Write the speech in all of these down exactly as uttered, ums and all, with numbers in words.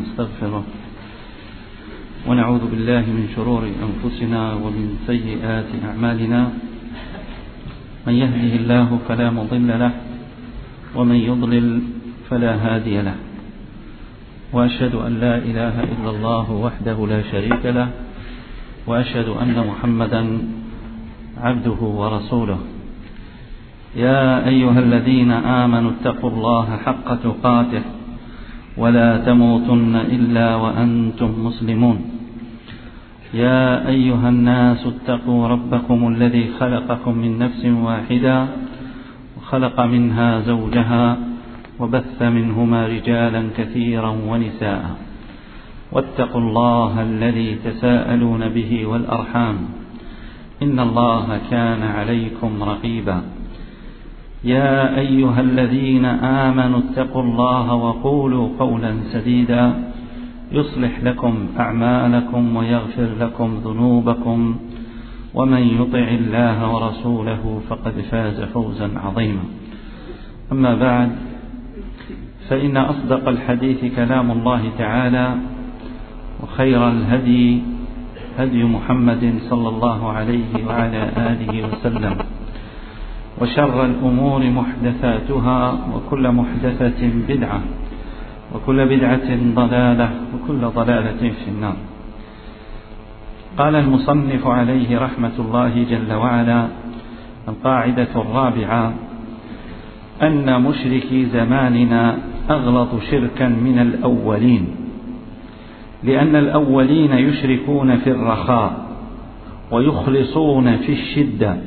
ونستغفره ونعوذ بالله من شرور أنفسنا ومن سيئات أعمالنا. من يهده الله فلا مضل له ومن يضلل فلا هادي له، وأشهد أن لا إله إلا الله وحده لا شريك له، وأشهد أن محمدا عبده ورسوله. يا أيها الذين آمنوا اتقوا الله حق تقاته ولا تموتن إلا وأنتم مسلمون. يا أيها الناس اتقوا ربكم الذي خلقكم من نفس واحدة وخلق منها زوجها وبث منهما رجالا كثيرا ونساء، واتقوا الله الذي تساءلون به والأرحام إن الله كان عليكم رقيبا. يا أيها الذين آمنوا اتقوا الله وقولوا قولا سديدا يصلح لكم أعمالكم ويغفر لكم ذنوبكم، ومن يطع الله ورسوله فقد فاز فوزا عظيما. أما بعد، فإن أصدق الحديث كلام الله تعالى، وخير الهدي هدي محمد صلى الله عليه وعلى آله وسلم، وشر الأمور محدثاتها، وكل محدثة بدعة، وكل بدعة ضلالة، وكل ضلالة في النار. قال المصنف عليه رحمة الله جل وعلا: القاعدة الرابعة: أن مشركي زماننا أغلط شركا من الأولين، لأن الأولين يشركون في الرخاء ويخلصون في الشدة،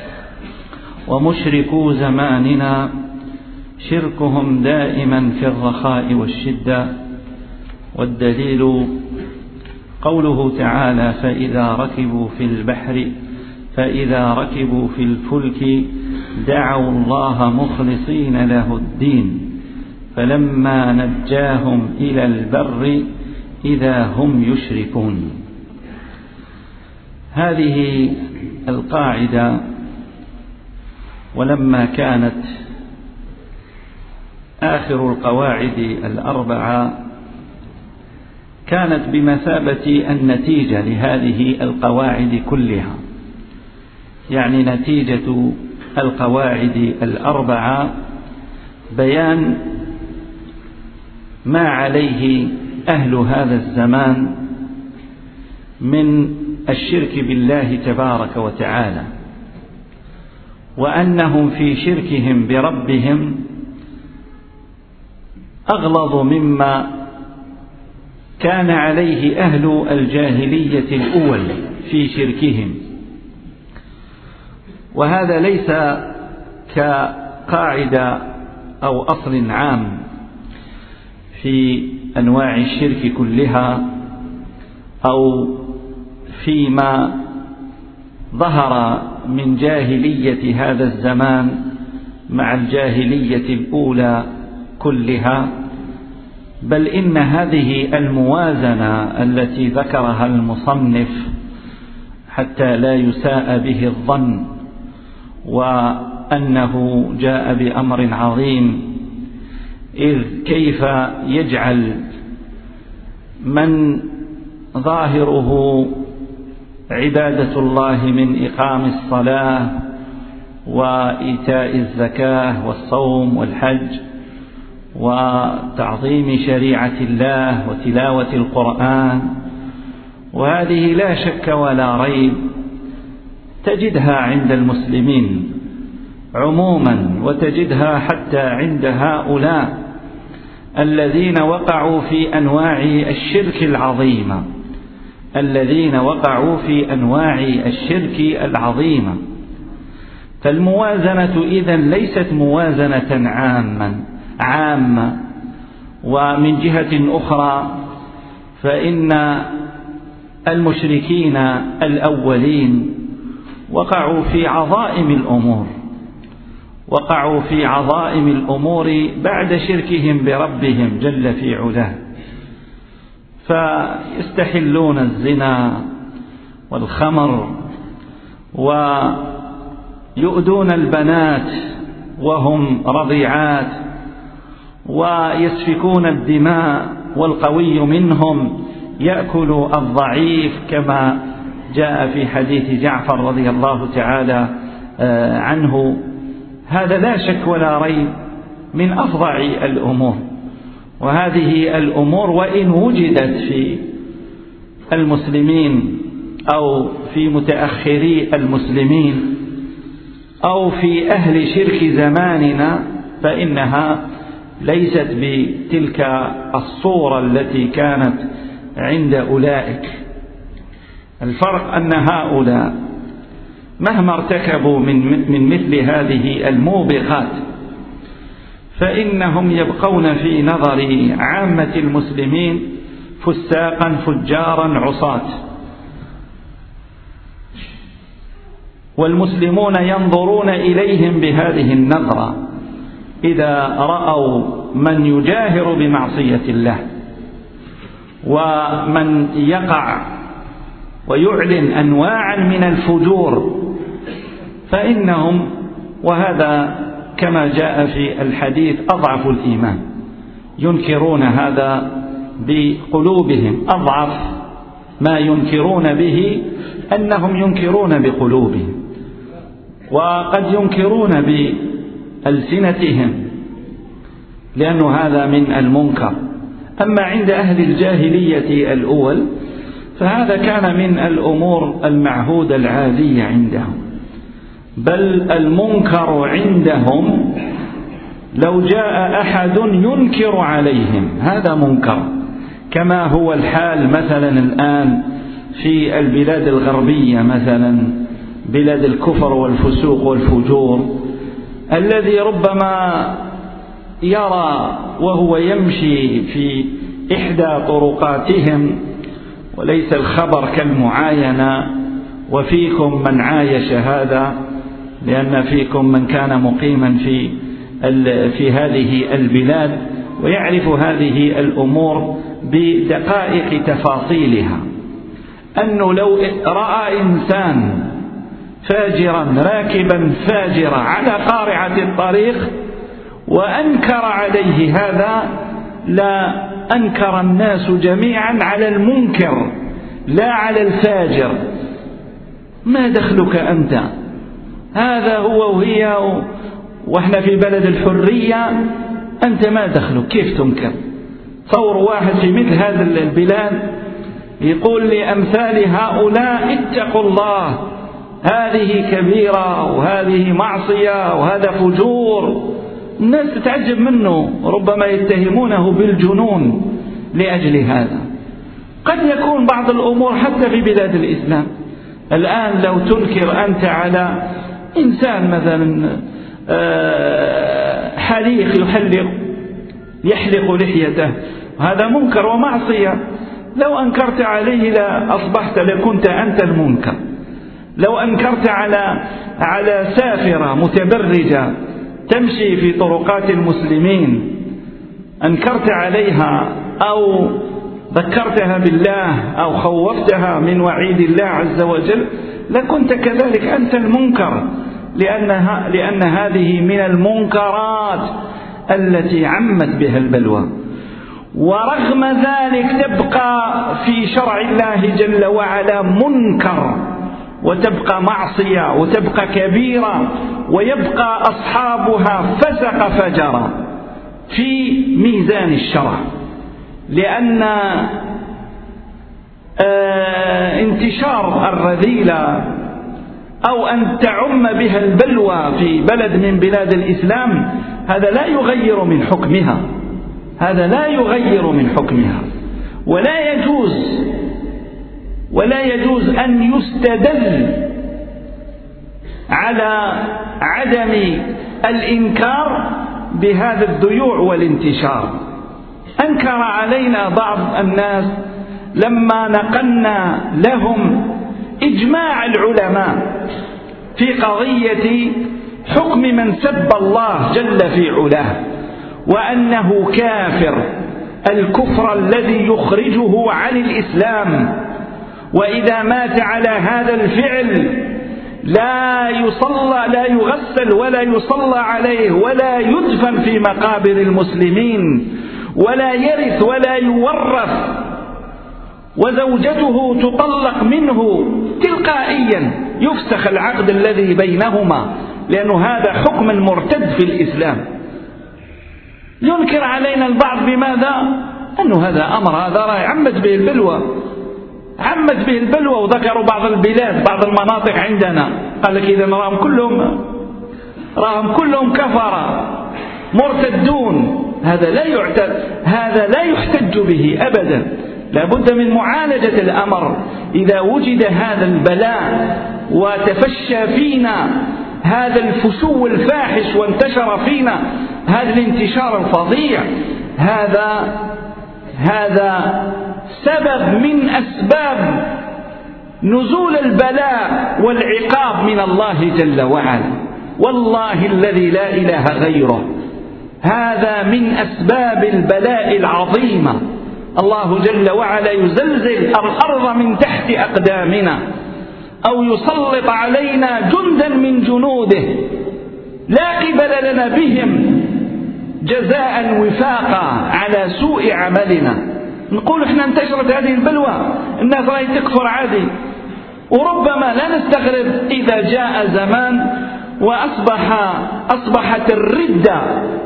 ومشركو زماننا شركهم دائما في الرخاء والشدة. والدليل قوله تعالى: فإذا ركبوا في البحر فإذا ركبوا في الفلك دعوا الله مخلصين له الدين فلما نجاهم إلى البر إذا هم يشركون. هذه القاعدة ولما كانت آخر القواعد الأربعة كانت بمثابة النتيجة لهذه القواعد كلها، يعني نتيجة القواعد الأربعة بيان ما عليه أهل هذا الزمان من الشرك بالله تبارك وتعالى، وأنهم في شركهم بربهم أغلظ مما كان عليه أهل الجاهلية الأول في شركهم. وهذا ليس كقاعدة أو أصل عام في أنواع الشرك كلها، أو فيما ظهر من جاهلية هذا الزمان مع الجاهلية الأولى كلها، بل إن هذه الموازنة التي ذكرها المصنف حتى لا يساء به الظن وأنه جاء بأمر عظيم، إذ كيف يجعل من ظاهره عبادة الله من إقام الصلاة وإيتاء الزكاة والصوم والحج وتعظيم شريعة الله وتلاوة القرآن، وهذه لا شك ولا ريب تجدها عند المسلمين عموما، وتجدها حتى عند هؤلاء الذين وقعوا في أنواع الشرك العظيمة الذين وقعوا في أنواع الشرك العظيمة. فالموازنة إذن ليست موازنة عامة عامة ومن جهة أخرى فإن المشركين الأولين وقعوا في عظائم الأمور وقعوا في عظائم الأمور بعد شركهم بربهم جل في علاه، فيستحلون الزنا والخمر ويؤذون البنات وهم رضيعات ويسفكون الدماء والقوي منهم يأكل الضعيف، كما جاء في حديث جعفر رضي الله تعالى عنه. هذا لا شك ولا ريب من أفظع الأمور. وهذه الأمور وإن وجدت في المسلمين أو في متأخري المسلمين أو في أهل شرك زماننا، فإنها ليست بتلك الصورة التي كانت عند أولئك. الفرق أن هؤلاء مهما ارتكبوا من من مثل هذه الموبقات فإنهم يبقون في نظر عامة المسلمين فساقا فجارا عصاة، والمسلمون ينظرون إليهم بهذه النظرة إذا رأوا من يجاهر بمعصية الله ومن يقع ويعلن أنواعا من الفجور، فإنهم، وهذا كما جاء في الحديث، أضعف الإيمان، ينكرون هذا بقلوبهم. أضعف ما ينكرون به أنهم ينكرون بقلوبهم، وقد ينكرون بألسنتهم، لأن هذا من المنكر. أما عند أهل الجاهلية الأول فهذا كان من الأمور المعهودة العادية عندهم، بل المنكر عندهم لو جاء أحد ينكر عليهم هذا منكر، كما هو الحال مثلا الآن في البلاد الغربية، مثلا بلاد الكفر والفسوق والفجور، الذي ربما يرى وهو يمشي في إحدى طرقاتهم، وليس الخبر كالمعاينة، وفيكم من عايش هذا، لأن فيكم من كان مقيما في في هذه البلاد ويعرف هذه الأمور بدقائق تفاصيلها، أنه لو رأى إنسان فاجرا راكبا فاجرا على قارعة الطريق وأنكر عليه هذا، لا أنكر الناس جميعا على المنكر لا على الفاجر. ما دخلك أنت؟ هذا هو وهي، وإحنا في بلد الحرية، أنت ما دخلك؟ كيف تنكر؟ تصور واحد في مثل هذا البلاد يقول لأمثال هؤلاء اتقوا الله، هذه كبيرة وهذه معصية وهذا فجور، الناس تتعجب منه، ربما يتهمونه بالجنون لأجل هذا. قد يكون بعض الأمور حتى في بلاد الإسلام الآن لو تنكر أنت على إنسان مثلا حليق يحلق يحلق لحيته، هذا منكر ومعصية، لو أنكرت عليه لا أصبحت لكنت أنت المنكر. لو أنكرت على على سافرة متبرجة تمشي في طرقات المسلمين، أنكرت عليها أو ذكرتها بالله أو خوفتها من وعيد الله عز وجل، لكنت كذلك أنت المنكر، لأنها لأن هذه من المنكرات التي عمت بها البلوى. ورغم ذلك تبقى في شرع الله جل وعلا منكر، وتبقى معصية، وتبقى كبيرة، ويبقى أصحابها فسق فجرا في ميزان الشرع، لأن آه انتشار الرذيلة أو أن تعم بها البلوى في بلد من بلاد الإسلام هذا لا يغير من حكمها، هذا لا يغير من حكمها، ولا يجوز ولا يجوز أن يستدل على عدم الإنكار بهذا الذيوع والانتشار. أنكر علينا بعض الناس لما نقلنا لهم إجماع العلماء في قضية حكم من سب الله جل في علاه، وأنه كافر الكفر الذي يخرجه عن الإسلام، وإذا مات على هذا الفعل لا يصلى لا يغسل ولا يصلى عليه ولا يدفن في مقابر المسلمين، ولا يرث ولا يورث، وزوجته تطلق منه تلقائيا، يفسخ العقد الذي بينهما، لأن هذا حكم مرتد في الإسلام. ينكر علينا البعض بماذا؟ أنه هذا أمر هذا رأي عمت به البلوى، عمت به البلوى، وذكروا بعض البلاد بعض المناطق عندنا، قال لك إذا راهم كلهم راهم كلهم كفرة مرتدون. هذا لا يعتد، هذا لا يحتج به أبدا. لا بد من معالجة الأمر. إذا وجد هذا البلاء وتفشى فينا هذا الفشو الفاحش وانتشر فينا هذا الانتشار الفظيع، هذا هذا سبب من أسباب نزول البلاء والعقاب من الله جل وعلا، والله الذي لا إله غيره. هذا من أسباب البلاء العظيمة. الله جل وعلا يزلزل الأرض من تحت أقدامنا، أو يسلط علينا جندا من جنوده لا قبل لنا بهم جزاء وفاقا على سوء عملنا. نقول احنا انتشرت هذه البلوى، الناس راهي تكفر عادي، وربما لا نستغرب إذا جاء زمان وأصبح أصبحت الردة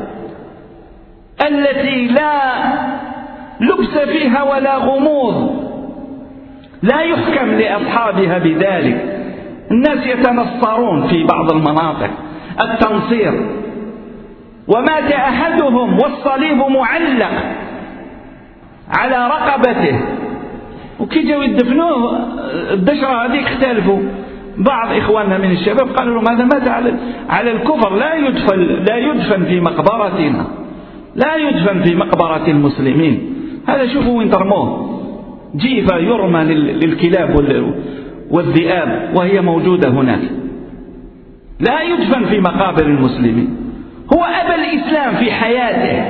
التي لا لبس فيها ولا غموض، لا يحكم لأصحابها بذلك. الناس يتنصرون في بعض المناطق التنصير، ومات أحدهم والصليب معلق على رقبته، وكي جاوا يدفنوه الدشرة هذيك اختلفوا. بعض إخواننا من الشباب قالوا لهم هذا مات على على الكفر، لا يدفن لا يدفن في مقبرتنا، لا يدفن في مقبرة المسلمين. هذا شوفوا وين ترموه، جيفة يرمى للكلاب والذئاب وهي موجودة هناك، لا يدفن في مقابر المسلمين. هو أبى الإسلام في حياته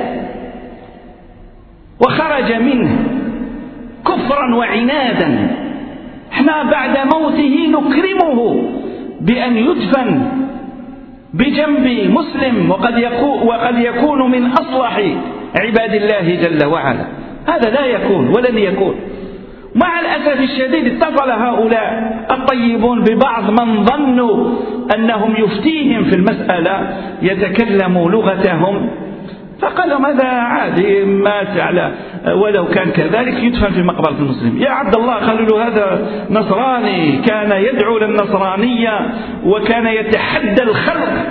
وخرج منه كفرا وعنادا. احنا بعد موته نكرمه بأن يدفن بجنب مسلم، وقد يكون, وقد يكون من أصلح عباد الله جل وعلا. هذا لا يكون ولن يكون. مع الأسف الشديد اتصل هؤلاء الطيبون ببعض من ظنوا أنهم يفتيهم في المسألة، يتكلموا لغتهم، فقالوا ماذا عادي مات على، ولو كان كذلك يدفن في مقبرة المسلم. يا عبد الله، قالوا له هذا نصراني كان يدعو للنصرانية وكان يتحدى الخلق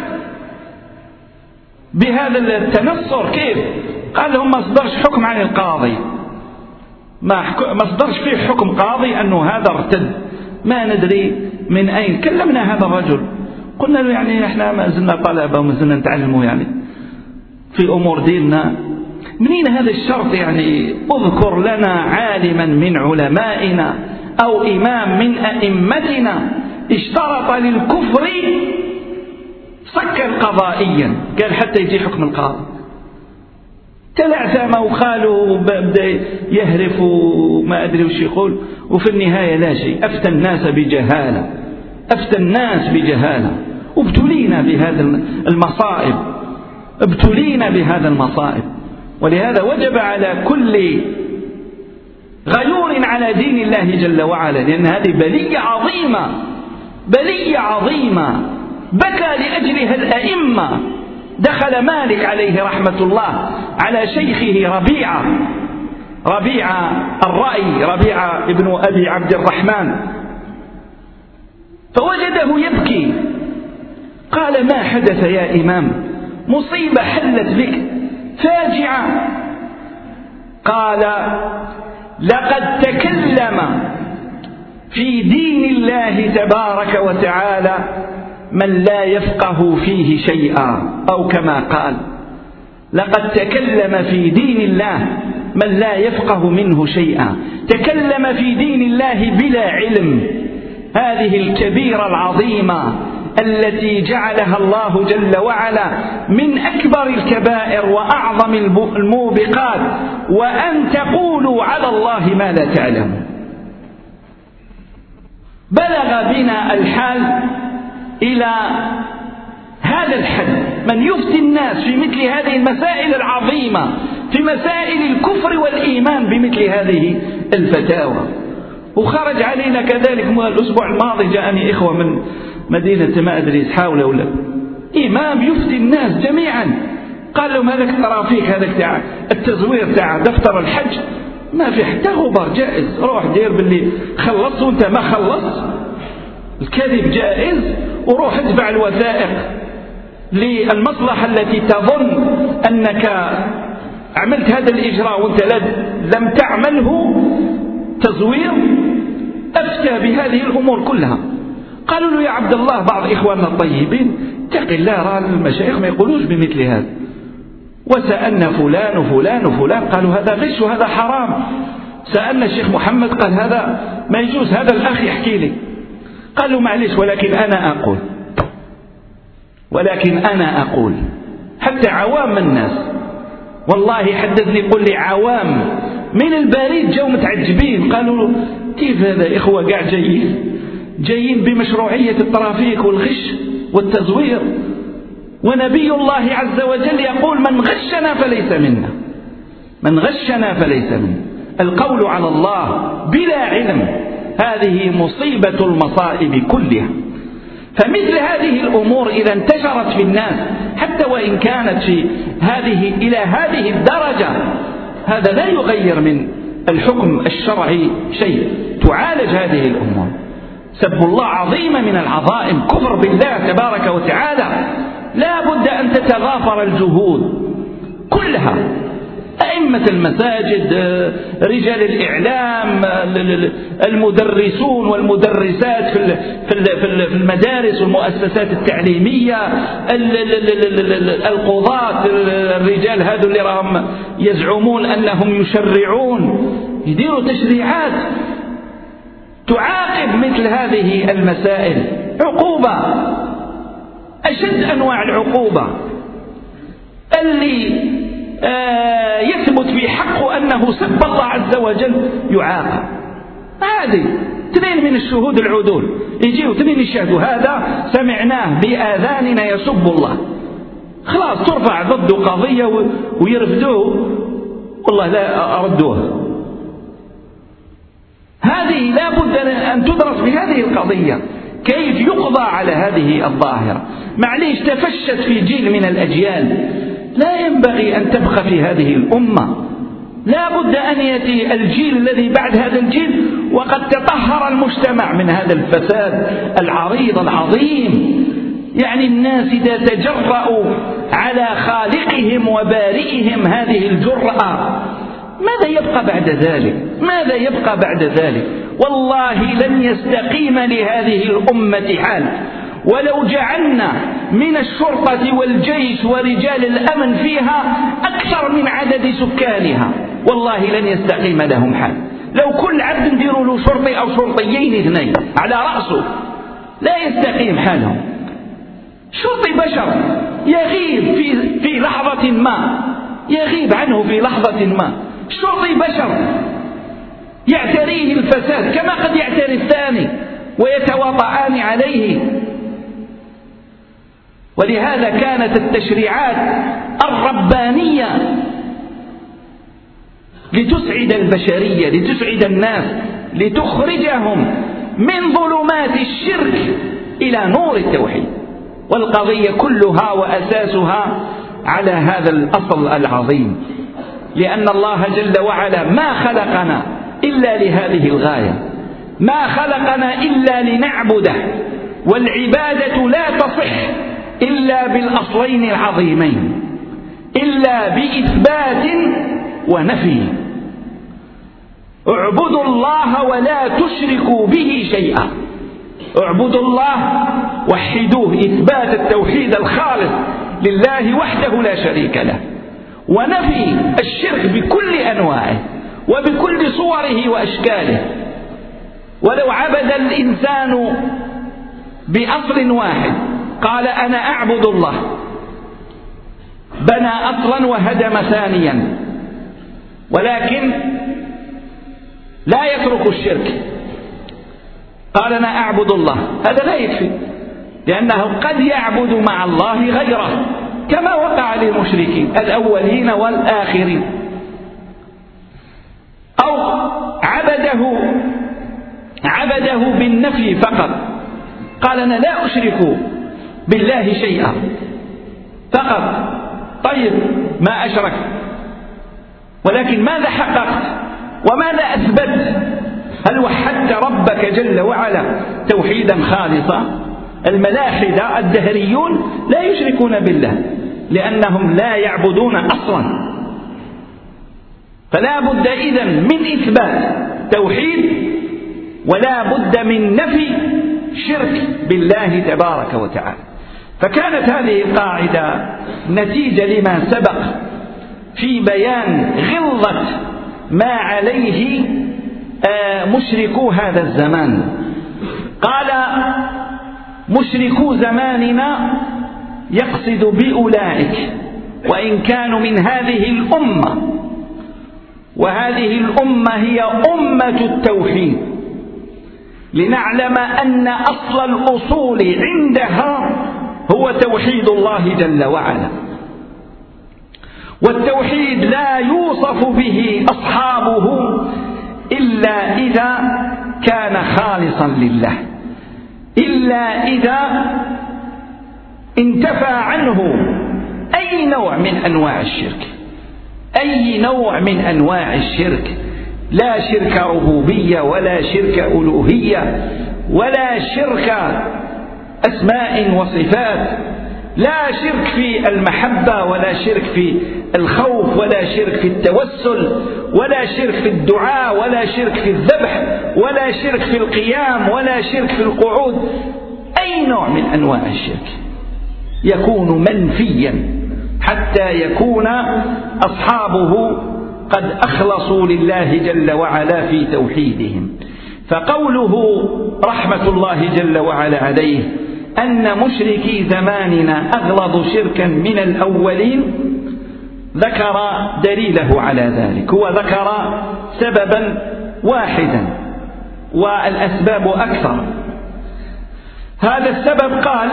بهذا التنصر. كيف؟ قال لهم ما صدرش حكم عن القاضي، ما ما صدرش فيه حكم قاضي أنه هذا ارتد، ما ندري من أين. كلمنا هذا الرجل قلنا له يعني احنا ما زلنا طلبة وما زلنا نتعلموا يعني في أمور ديننا، منين هذا الشرط؟ يعني اذكر لنا عالما من علمائنا أو إمام من أئمتنا اشترط للكفر سكا قضائيا، قال حتى يجي حكم القاضي. تلعثم وخاله بدأ يهرف وما أدري وش يقول، وفي النهاية لا شيء. أفتى الناس بجهالة، أفتى الناس بجهالة، وابتلينا بهذا المصائب، ابتلينا بهذا المصائب. ولهذا وجب على كل غيور على دين الله جل وعلا، لأن هذه بلية عظيمة، بلية عظيمة بكى لأجلها الأئمة. دخل مالك عليه رحمة الله على شيخه ربيعة ربيعة الرأي ربيعة ابن أبي عبد الرحمن، فوجده يبكي. قال ما حدث يا إمام؟ مصيبة حلت بك، فاجعة. قال لقد تكلم في دين الله تبارك وتعالى من لا يفقه فيه شيئا، أو كما قال لقد تكلم في دين الله من لا يفقه منه شيئا، تكلم في دين الله بلا علم. هذه الكبيرة العظيمة التي جعلها الله جل وعلا من أكبر الكبائر وأعظم الموبقات، وأن تقولوا على الله ما لا تعلمون. بلغ بنا الحال إلى هذا الحد، من يفتي الناس في مثل هذه المسائل العظيمة في مسائل الكفر والإيمان بمثل هذه الفتاوى. وخرج علينا كذلك الأسبوع الماضي جاءني إخوة من مدينة ما أدري حاولة ولا إمام يفتي الناس جميعا، قال لهم هذاك الترافيك هذاك تاع التزوير تاع دفتر الحج ما في حتى غبار، جائز، روح دير باللي خلصت وانت ما خلصت، الكذب جائز، وروح ادفع الوثائق للمصلحة التي تظن أنك عملت هذا الإجراء وانت لم تعمله تزوير. أفتى بهذه الأمور كلها. قالوا له يا عبد الله بعض إخواننا الطيبين اتق الله، رأى المشايخ ما يقولوش بمثل هذا، وسألنا فلان وفلان وفلان قالوا هذا غش وهذا حرام. سألنا الشيخ محمد قال هذا ما يجوز، هذا الأخ يحكي لي. قالوا معلش ولكن أنا أقول ولكن أنا أقول حتى عوام الناس والله حدثني يقول لي عوام من البريد جو متعجبين، قالوا له كيف هذا إخوة قاعد جايين جايين بمشروعية الترافيك والغش والتزوير، ونبي الله عز وجل يقول من غشنا فليس منا، من غشنا فليس منا. القول على الله بلا علم هذه مصيبة المصائب كلها. فمثل هذه الأمور إذا انتشرت في الناس حتى وإن كانت في هذه إلى هذه الدرجة هذا لا يغير من الحكم الشرعي شيء، تعالج هذه الأمور. سب الله عظيمة من العظائم، كفر بالله تبارك وتعالى، لا بد أن تتغافر الجهود كلها، أئمة المساجد، رجال الإعلام، المدرسون والمدرسات في المدارس والمؤسسات التعليمية، القضاة، الرجال هذو اللي راهم يزعمون أنهم يشرعون يديروا تشريعات تعاقب مثل هذه المسائل عقوبة، أشد أنواع العقوبة اللي آه يثبت في حقه أنه سب الله عز وجل يعاقب. هذه اثنين من الشهود العدول يجيوا اثنين يشهدوا هذا سمعناه بآذاننا يسب الله، خلاص ترفع ضده قضية ويرفدوه، والله لا أردوه. هذه لا بد أن تدرس بهذه القضية، كيف يقضى على هذه الظاهرة. معليش تفشت في جيل من الأجيال، لا ينبغي أن تبقى في هذه الأمة، لا بد أن يأتي الجيل الذي بعد هذا الجيل وقد تطهر المجتمع من هذا الفساد العريض العظيم. يعني الناس إذا تجرؤوا على خالقهم وبارئهم هذه الجرأة ماذا يبقى بعد ذلك؟ ماذا يبقى بعد ذلك؟ والله لن يستقيم لهذه الأمة حال، ولو جعلنا من الشرطة والجيش ورجال الأمن فيها أكثر من عدد سكانها والله لن يستقيم لهم حال. لو كل عبد نديروا له شرطي أو شرطيين اثنين على رأسه لا يستقيم حالهم. شرطي بشر يغيب في, في لحظة ما، يغيب عنه في لحظة ما. شرطي بشر يعتريه الفساد كما قد يعتري الثاني ويتواطئان عليه. ولهذا كانت التشريعات الربانية لتسعد البشرية، لتسعد الناس، لتخرجهم من ظلمات الشرك إلى نور التوحيد. والقضية كلها وأساسها على هذا الأصل العظيم، لأن الله جل وعلا ما خلقنا إلا لهذه الغاية، ما خلقنا إلا لنعبده، والعبادة لا تصح إلا بالأصلين العظيمين، إلا بإثبات ونفي. اعبدوا الله ولا تشركوا به شيئا، اعبدوا الله وحدوه، إثبات التوحيد الخالص لله وحده لا شريك له، ونفي الشرك بكل أنواعه وبكل صوره وأشكاله. ولو عبد الإنسان بأصل واحد قال أنا أعبد الله، بنى أصلا وهدم ثانيا، ولكن لا يترك الشرك، قال أنا أعبد الله، هذا لا يكفي، لأنه قد يعبد مع الله غيره كما وقع للمشركين الأولين والآخرين. عبده عبده بالنفي فقط، قال أنا لا أشرك بالله شيئا فقط. طيب ما أشرك، ولكن ماذا حققت وماذا أثبت؟ هل وحدت ربك جل وعلا توحيدا خالصا؟ الملاحدة الدهريون لا يشركون بالله لأنهم لا يعبدون أصلا، فلا بد إذن من إثبات توحيد ولا بد من نفي شرك بالله تبارك وتعالى. فكانت هذه القاعدة نتيجة لما سبق في بيان غلظة ما عليه مشركو هذا الزمان. قال مشركو زماننا يقصد بأولئك وإن كانوا من هذه الأمة، وهذه الأمة هي أمة التوحيد، لنعلم أن أصل الأصول عندها هو توحيد الله جل وعلا، والتوحيد لا يوصف به أصحابه إلا إذا كان خالصا لله، إلا إذا انتفى عنه أي نوع من أنواع الشرك، أي نوع من أنواع الشرك، لا شرك ربوبية ولا شرك ألوهية ولا شرك أسماء وصفات، لا شرك في المحبة ولا شرك في الخوف ولا شرك في التوسل ولا شرك في الدعاء ولا شرك في الذبح ولا شرك في القيام ولا شرك في القعود. أي نوع من أنواع الشرك يكون منفيا حتى يكون أصحابه قد أخلصوا لله جل وعلا في توحيدهم. فقوله رحمة الله جل وعلا عليه أن مشركي زماننا أغلظ شركا من الأولين، ذكر دليله على ذلك، هو ذكر سببا واحدا والأسباب أكثر. هذا السبب قال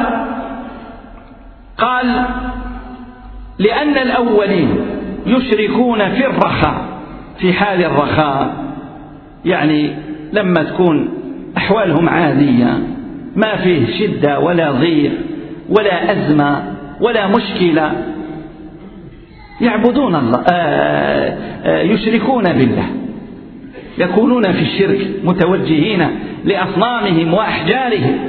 قال لأن الأولين يشركون في الرخاء، في حال الرخاء، يعني لما تكون أحوالهم عادية ما فيه شدة ولا ضيق ولا أزمة ولا مشكلة، يعبدون الله، آآ آآ يشركون بالله، يكونون في الشرك متوجهين لأصنامهم وأحجارهم.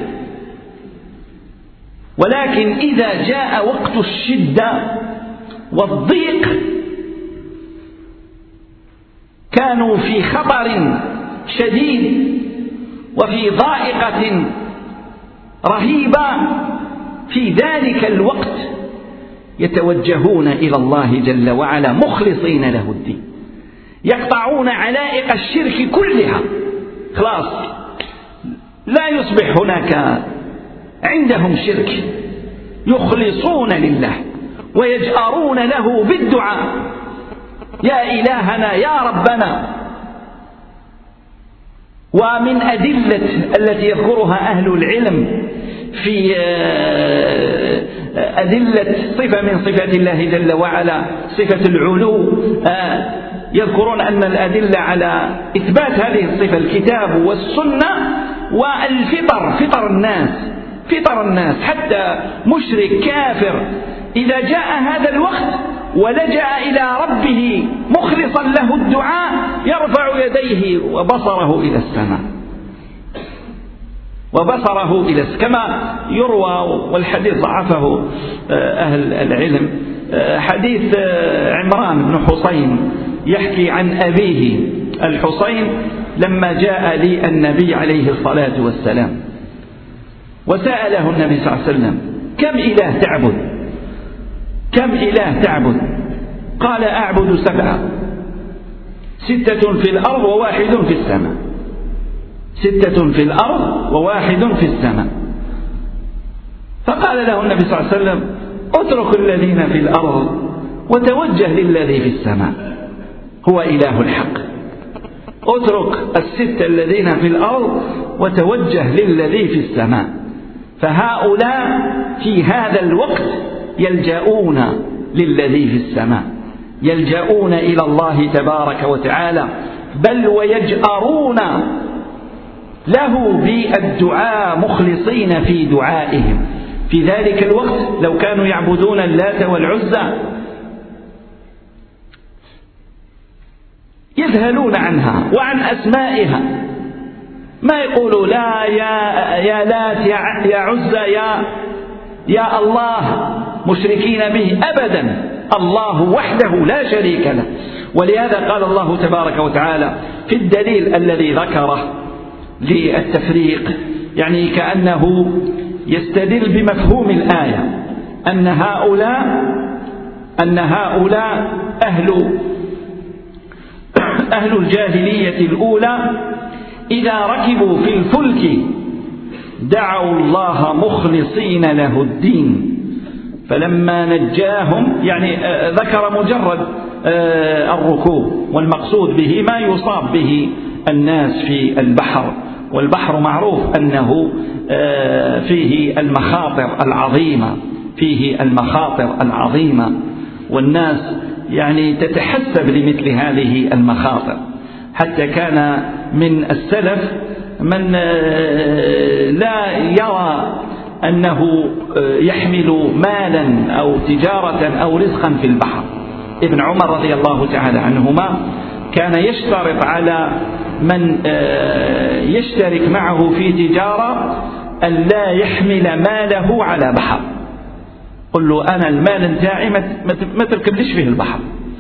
ولكن إذا جاء وقت الشدة والضيق كانوا في خطر شديد وفي ضائقة رهيبة، في ذلك الوقت يتوجهون إلى الله جل وعلا مخلصين له الدين، يقطعون علائق الشرك كلها، خلاص لا يصبح هناك عندهم شرك، يخلصون لله ويجأرون له بالدعاء، يا إلهنا يا ربنا. ومن أدلة التي يذكرها أهل العلم في أدلة صفة من صفات الله جل وعلا، صفة العلو، يذكرون أن الأدلة على إثبات هذه الصفة الكتاب والسنة والفطر، فطر الناس، فطر الناس، حتى مشرك كافر إذا جاء هذا الوقت ولجأ إلى ربه مخلصا له الدعاء يرفع يديه وبصره إلى السماء، وبصره إلى السماء، كما يروى والحديث ضعفه أهل العلم، حديث عمران بن حسين يحكي عن أبيه الحسين لما جاء لي النبي عليه الصلاة والسلام وسأله النبي صلى الله عليه وسلم كم إله تعبد؟ كم إله تعبد؟ قال أعبد سبعة، ستة في الأرض وواحد في السماء، ستة في الأرض وواحد في السماء. فقال له النبي صلى الله عليه وسلم اترك الذين في الأرض وتوجه للذي في السماء، هو إله الحق. اترك الستة الذين في الأرض وتوجه للذي في السماء. فهؤلاء في هذا الوقت يلجؤون للذي في السماء، يلجؤون إلى الله تبارك وتعالى بل ويجأرون له بالدعاء مخلصين في دعائهم. في ذلك الوقت لو كانوا يعبدون اللات والعزى يذهلون عنها وعن أسمائها، ما يقولوا لا يا يا لات يا, يا عزى يا يا الله مشركين به أبدا، الله وحده لا شريك له. ولهذا قال الله تبارك وتعالى في الدليل الذي ذكره للتفريق، يعني كأنه يستدل بمفهوم الآية أن هؤلاء أن هؤلاء أهل أهل الجاهلية الأولى إذا ركبوا في الفلك دعوا الله مخلصين له الدين فلما نجاهم، يعني ذكر مجرد الركوب، والمقصود به ما يصاب به الناس في البحر، والبحر معروف أنه فيه المخاطر العظيمة فيه المخاطر العظيمة والناس يعني تتحسب لمثل هذه المخاطر. حتى كان من السلف من لا يرى أنه يحمل مالا أو تجارة أو رزقا في البحر. ابن عمر رضي الله تعالى عنهما كان يشترط على من يشترك معه في تجارة أن لا يحمل ماله على بحر. قل له أنا المال نتاعي ما تركبليش فيه البحر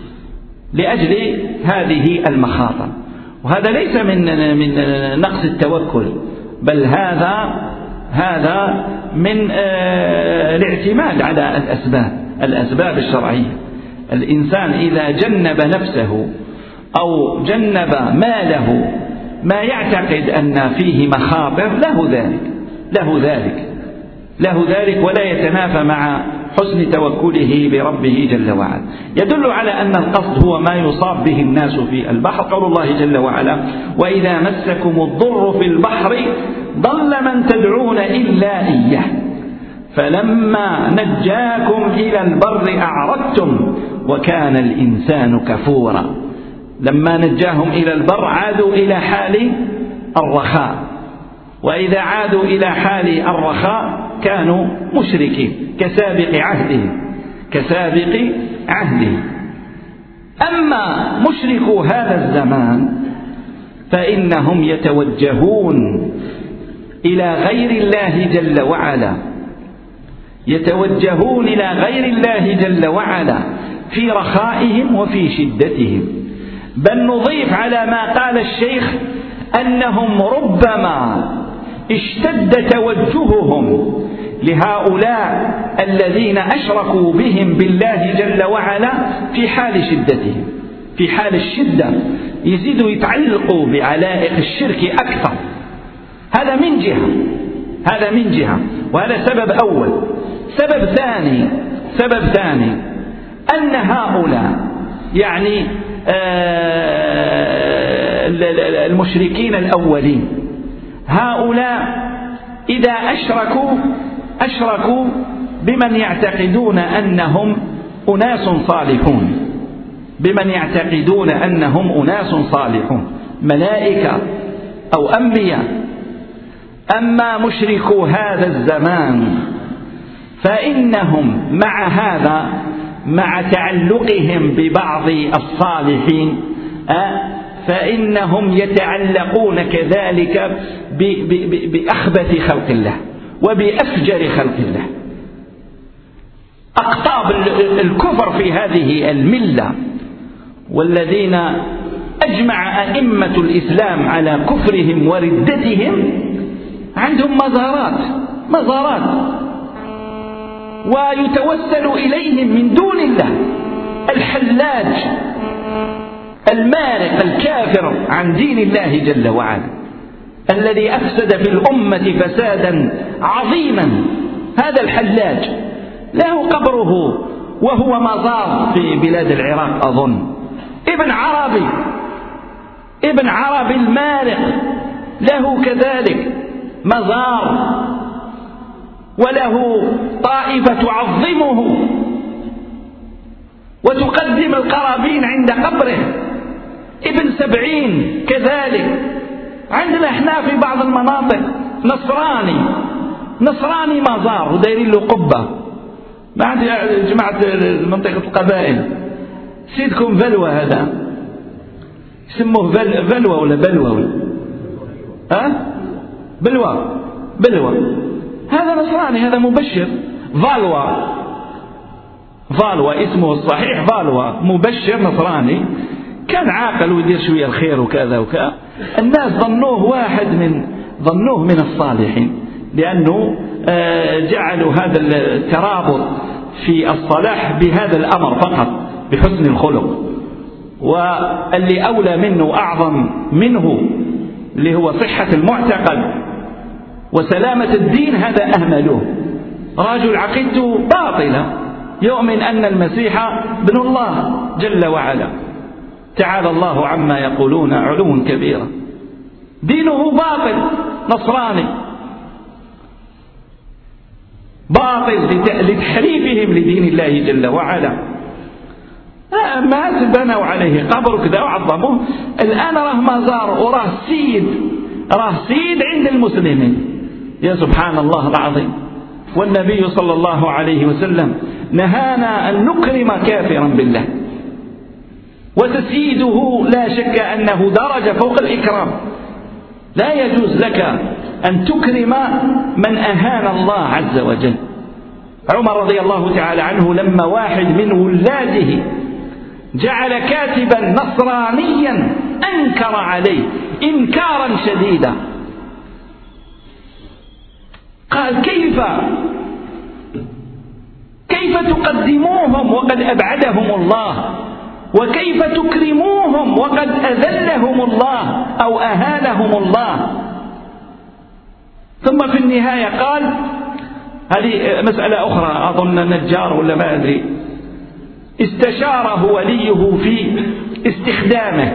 لأجل هذه المخاطر. وهذا ليس من من نقص التوكل، بل هذا هذا من الاعتماد على الأسباب الأسباب الشرعية. الإنسان إذا جنب نفسه أو جنب ماله ما يعتقد أن فيه مخاطر له ذلك له ذلك له ذلك ولا يتنافى مع حسن توكله بربه جل وعلا. يدل على أن القصد هو ما يصاب به الناس في البحر. قول الله جل وعلا وإذا مسكم الضر في البحر ضل من تدعون إلا إياه فلما نجاكم إلى البر أعرضتم وكان الإنسان كفورا. لما نجاهم إلى البر عادوا إلى حال الرخاء، وإذا عادوا إلى حال الرخاء كانوا مشركين كسابق عهدهم كسابق عهدهم. أما مشركو هذا الزمان فإنهم يتوجهون إلى غير الله جل وعلا يتوجهون إلى غير الله جل وعلا في رخائهم وفي شدتهم. بل نضيف على ما قال الشيخ أنهم ربما اشتد توجههم لهؤلاء الذين أشركوا بهم بالله جل وعلا في حال شدتهم. في حال الشدة يزيدوا يتعلقوا بعلائق الشرك أكثر. هذا من جهة هذا من جهة وهذا سبب أول. سبب ثاني سبب ثاني أن هؤلاء يعني المشركين الأولين هؤلاء إذا أشركوا أشركوا بمن يعتقدون أنهم أناس صالحون بمن يعتقدون أنهم أناس صالحون ملائكة أو أنبياء. أما مشركو هذا الزمان فإنهم مع هذا مع تعلقهم ببعض الصالحين فإنهم يتعلقون كذلك بأخبث خلق الله وبأفجر خلق الله. أقطاب الكفر في هذه الملة والذين أجمع أئمة الإسلام على كفرهم وردتهم عندهم مزارات مزارات ويتوسل إليهم من دون الله. الحلاج المارق الكافر عن دين الله جل وعلا الذي أفسد في الأمة فسادا عظيما، هذا الحلاج له قبره وهو مزار في بلاد العراق أظن. ابن عربي ابن عربي المارق له كذلك مزار وله طائفة تعظمه وتقدم القرابين عند قبره. ابن سبعين كذلك. عندنا احنا في بعض المناطق نصراني نصراني مزار ودايرين له قبة. ما عندي جماعة منطقة القبائل سيدكم فلوى، هذا يسموه فلوى ولا بلوى ولا ها بلوى بلوى هذا نصراني، هذا مبشر. فالوى فالوى اسمه الصحيح فالوى، مبشر نصراني، كان عاقل ويدير شوية الخير وكذا وكذا. الناس ظنوه واحد من ظنوه من الصالحين، لأنه جعلوا هذا الترابط في الصلاح بهذا الأمر فقط، بحسن الخلق. واللي أولى منه وأعظم منه اللي هو صحة المعتقد وسلامة الدين هذا أهملوه. رجل عقيدته باطلة، يؤمن أن المسيح ابن الله جل وعلا، تعالى الله عما يقولون علوا كبيرا، دينه باطل، نصراني باطل لتحريفهم لدين الله جل وعلا. ما بنوا عليه قبر كذا وعظموه، الآن راه مزار وراه سيد، راه سيد عند المسلمين. يا سبحان الله العظيم. والنبي صلى الله عليه وسلم نهانا أن نكرم كافرا بالله، وتسييده لا شك أنه درجة فوق الإكرام. لا يجوز لك أن تكرم من أهان الله عز وجل. عمر رضي الله تعالى عنه لما واحد من ولاده جعل كاتبا نصرانيا أنكر عليه إنكارا شديدا، قال كيف كيف تقدموهم وقد أبعدهم الله، وكيف تكرموهم وقد أذلهم الله أو أهانهم الله. ثم في النهاية قال، هذه مسألة أخرى أظن النجار ولا ما أدري، استشاره وليه في استخدامه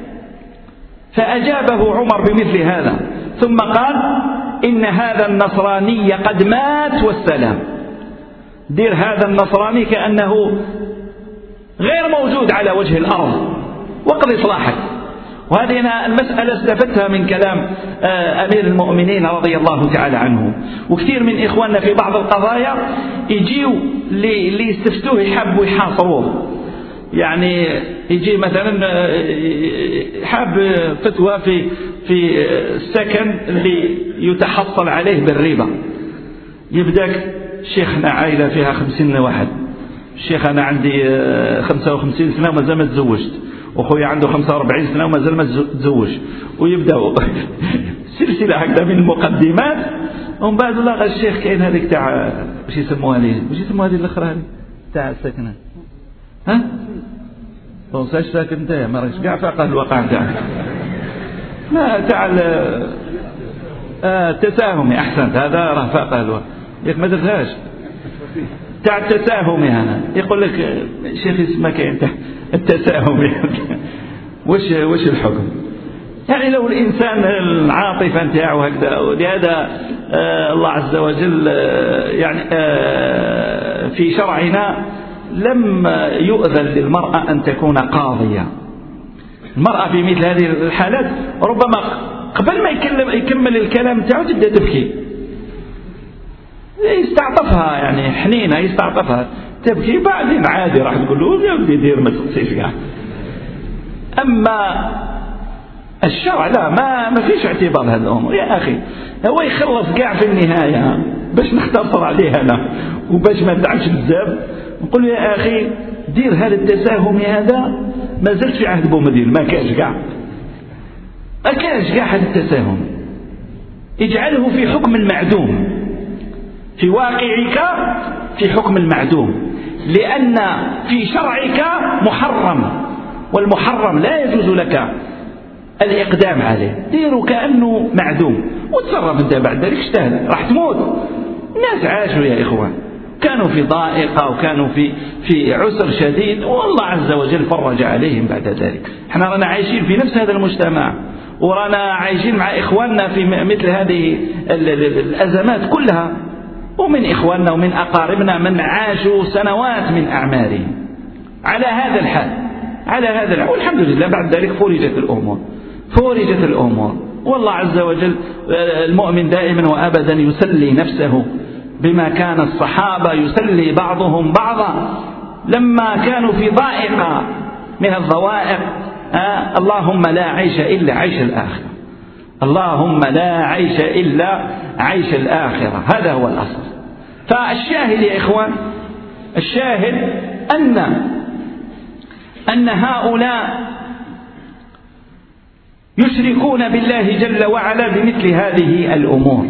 فأجابه عمر بمثل هذا، ثم قال إن هذا النصراني قد مات والسلام. دير هذا النصراني كأنه غير موجود على وجه الأرض وقد إصلاحك. وهذه المسألة استفدتها من كلام أمير المؤمنين رضي الله تعالى عنه. وكثير من إخواننا في بعض القضايا يجيوا ليستفتوه يحبوا يحاصروه، يعني يجي مثلا حاب فتوى في في السكن اللي يتحصل عليه بالربا، يبدأك شيخنا عائلة فيها خمسين واحد، الشيخ أنا عندي خمسة وخمسين سنة وما زال ما تزوجت، وأخوي عنده خمسة وأربعين سنة وما زال ما تزوج، ويبدأوا سلسلة هكذا من المقدمات. ومن بعد الله الشيخ كاين هذيك تاع واش يسموها ليه واش يسموها هذه الأخرى هذه تاع السكنة، ها توصاش ساكن انت ما راكش كاع فاقه الواقع تاعك، لا تاع التساهمي أحسنت، هذا راه فاقه الواقع ياك ما درتهاش تاع التساهمي. هنا يقول لك شيخ اسمه كاين تاع التساهمي واش واش الحكم؟ يعني لو الإنسان العاطفة نتاعو هكذا، ولهذا الله عز وجل يعني في شرعنا لم يؤذن للمرأة أن تكون قاضية. المرأة في مثل هذه الحالات ربما قبل ما يكلم يكمل الكلام تاعو تبدأ تبكي، يستعطفها يعني حنينة يستعطفها تبكي، بعدين عادي راح تقول له يا ودي دير ما تقصيش كاع. أما الشرع لا، ما ما فيش اعتبار هذه الأمور يا أخي. هو يخلص كاع في النهاية باش نختصر عليه أنا وباش ما ندعمش بزاف، نقول يا أخي دير هذا التساهمي هذا ما زلت في عهد بومدين، ما كانش كاع ما كانش كاع هذا التساهم، اجعله في حكم المعدوم، في واقعك في حكم المعدوم، لأن في شرعك محرم، والمحرم لا يجوز لك الإقدام عليه، ديروا كأنه معدوم وتصرف أنت بعد ذلك اشتهل راح تموت. الناس عاشوا يا إخوان، كانوا في ضائقة وكانوا في في عسر شديد، والله عز وجل فرج عليهم بعد ذلك. احنا رانا عايشين في نفس هذا المجتمع، ورانا عايشين مع إخواننا في مثل هذه الأزمات كلها، ومن إخواننا ومن أقاربنا من عاشوا سنوات من أعمارهم على هذا الحال. على هذا. والحمد لله بعد ذلك فرجت الأمور فرجت الأمور والله عز وجل المؤمن دائما وأبدا يسلي نفسه بما كان الصحابة يسلي بعضهم بعضا لما كانوا في ضائقة من الضوائق. آه اللهم لا عيش إلا عيش الآخرة، اللهم لا عيش إلا عيش الآخرة، هذا هو الأصل. فالشاهد يا إخوان، الشاهد أن أن هؤلاء يشركون بالله جل وعلا بمثل هذه الأمور،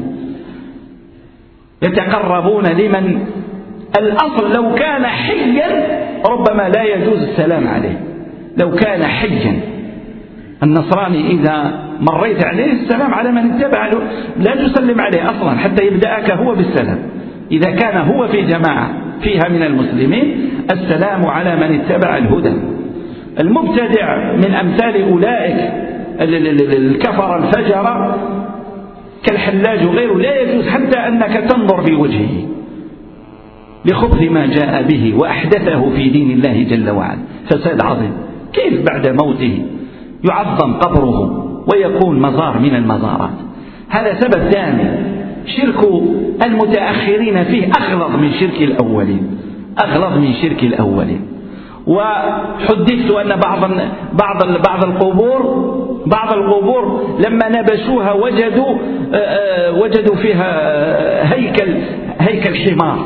يتقربون لمن الأصل لو كان حيا ربما لا يجوز السلام عليه. لو كان حيا النصراني إذا مريت عليه السلام على من اتبع له، لا تسلم عليه أصلا حتى يبدأك هو بالسلام. إذا كان هو في جماعة فيها من المسلمين السلام على من اتبع الهدى. المبتدع من أمثال أولئك الكفر الفجر كالحلاج وغيره لا يجوز حتى أنك تنظر في وجهه لخبث ما جاء به وأحدثه في دين الله جل وعلا، فساد عظيم. كيف بعد موته يعظم قبره ويكون مزار من المزارات؟ هذا سبب ثاني. شرك المتأخرين فيه أغلظ من شرك الأولين، أغلظ من شرك الأولين. وحدثت أن بعض بعض بعض القبور بعض القبور لما نبشوها وجدوا وجدوا فيها هيكل هيكل حمار،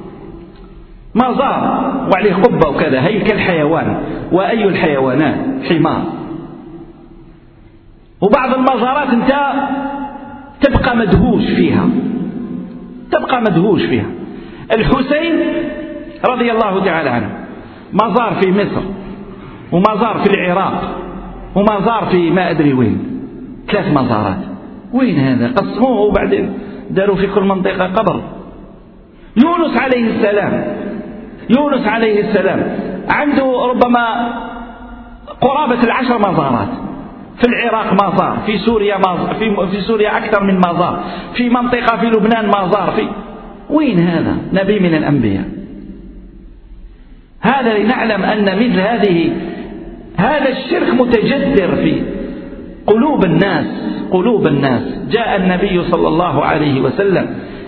مزار وعليه قبة وكذا، هيكل حيوان. وأي الحيوانات؟ حمار. وبعض المزارات انت تبقى مدهوش فيها، تبقى مدهوش فيها. الحسين رضي الله تعالى عنه مزار في مصر، ومزار في العراق، ومزار في ما أدري وين، ثلاث مزارات. وين هذا؟ قسموه وبعدين داروا في كل منطقة قبر. يونس عليه السلام يونس عليه السلام عنده ربما قرابة العشر مزارات. في العراق مزار، في سوريا مزار، في, في سوريا أكثر من مزار، في منطقة في لبنان مزار. في وين هذا؟ نبي من الأنبياء. هذا لنعلم أن مثل هذه هذا الشرك متجذر في قلوب الناس قلوب الناس. جاء النبي صلى الله عليه وسلم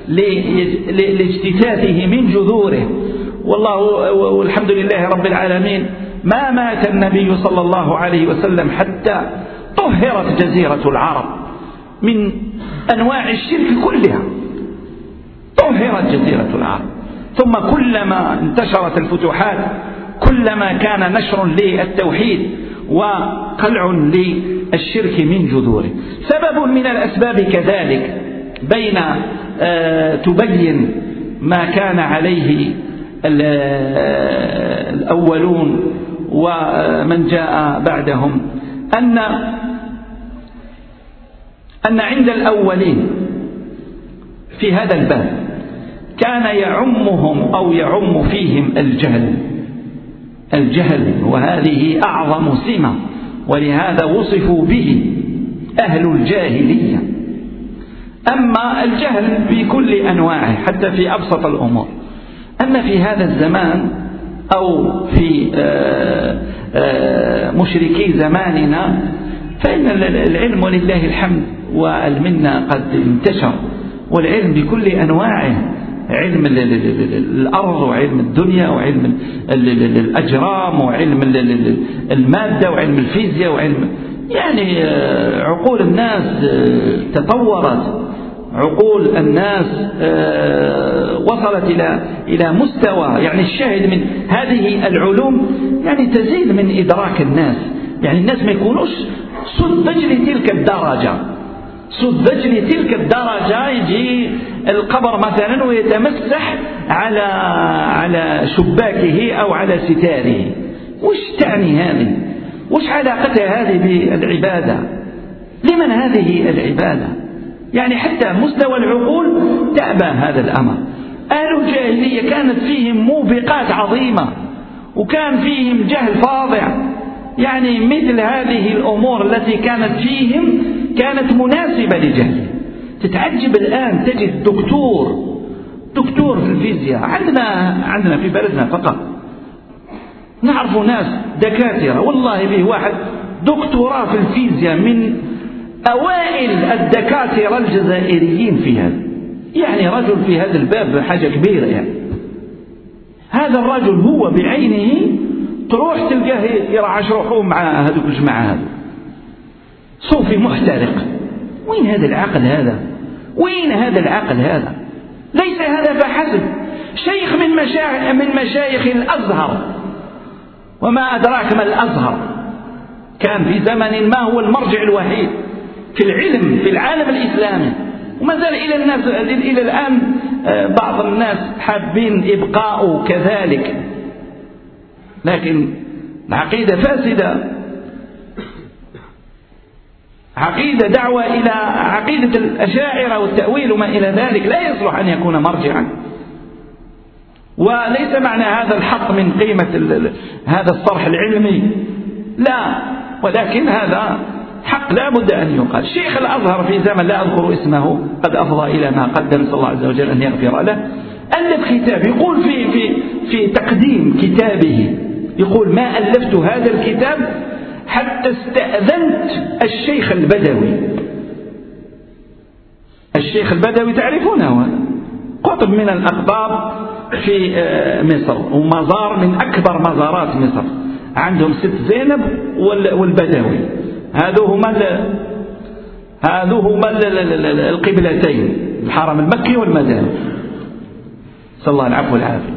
لاجتثاثه من جذوره، والله والحمد لله رب العالمين ما مات النبي صلى الله عليه وسلم حتى طهرت جزيرة العرب من أنواع الشرك كلها، طهرت جزيرة العرب. ثم كلما انتشرت الفتوحات كلما كان نشر للتوحيد وقلع للشرك من جذوره. سبب من الأسباب كذلك بين آه تبين ما كان عليه الأولون ومن جاء بعدهم أن أن عند الأولين في هذا الباب كان يعمهم أو يعم فيهم الجهل الجهل وهذه أعظم سمة، ولهذا وصفوا به أهل الجاهلية. أما الجهل بكل أنواعه حتى في أبسط الأمور. أما في هذا الزمان أو في مشركي زماننا فإن العلم ولله الحمد والمنة قد انتشر، والعلم بكل أنواعه، علم الأرض وعلم الدنيا وعلم الأجرام وعلم المادة وعلم الفيزياء وعلم، يعني عقول الناس تطورت، عقول الناس وصلت إلى إلى مستوى، يعني الشاهد من هذه العلوم يعني تزيد من إدراك الناس، يعني الناس ما يكونوش سذج لتلك الدرجة سذج لتلك الدرجة يجي القبر مثلا ويتمسح على على شباكه أو على ستاره. وش تعني هذه؟ وش علاقتها هذه بالعبادة؟ لمن هذه العبادة؟ يعني حتى مستوى العقول تأبى هذا الأمر. أهل الجاهلية كانت فيهم موبقات عظيمة وكان فيهم جهل فاضع، يعني مثل هذه الأمور التي كانت فيهم كانت مناسبة لجهل. تتعجب الآن تجد دكتور دكتور في الفيزياء عندنا عندنا في بلدنا فقط، نعرف ناس دكاترة والله به واحد دكتوراه في الفيزياء من أوائل الدكاترة الجزائريين في هذا، يعني رجل في هذا الباب حاجة كبيرة. يعني هذا الرجل هو بعينه تروح تلقاه يرعى شروحه مع هذوك الجماعة هذا صوفي محترق. وين هذا العقل هذا؟ وين هذا العقل هذا؟ ليس هذا فحسب، شيخ من مشايخ من مشايخ الأزهر، وما أدراك ما الأزهر، كان في زمن ما هو المرجع الوحيد في العلم في العالم الإسلامي، وما زال إلى الناس إلى الآن بعض الناس حابين إبقاءه كذلك، لكن العقيدة فاسدة، عقيدة دعوة إلى عقيدة الأشاعرة والتأويل وما إلى ذلك، لا يصلح أن يكون مرجعا. وليس معنى هذا الحق من قيمة هذا الصرح العلمي، لا، ولكن هذا حق لا بد أن يقال. شيخ الأزهر في زمن لا أذكر اسمه قد أفضى إلى ما قدم، نسأل الله عز وجل أن يغفر له، ألف كتاب يقول في في في تقديم كتابه، يقول ما ألفت هذا الكتاب حتى استأذنت الشيخ البدوي. الشيخ البدوي تعرفونه، قطب من الأقطاب في مصر، ومزار من أكبر مزارات مصر، عندهم ست زينب والبدوي، هذو هما هذو هما القبلتين، الحرم المكي والمدني، صلى الله العفو والعافية.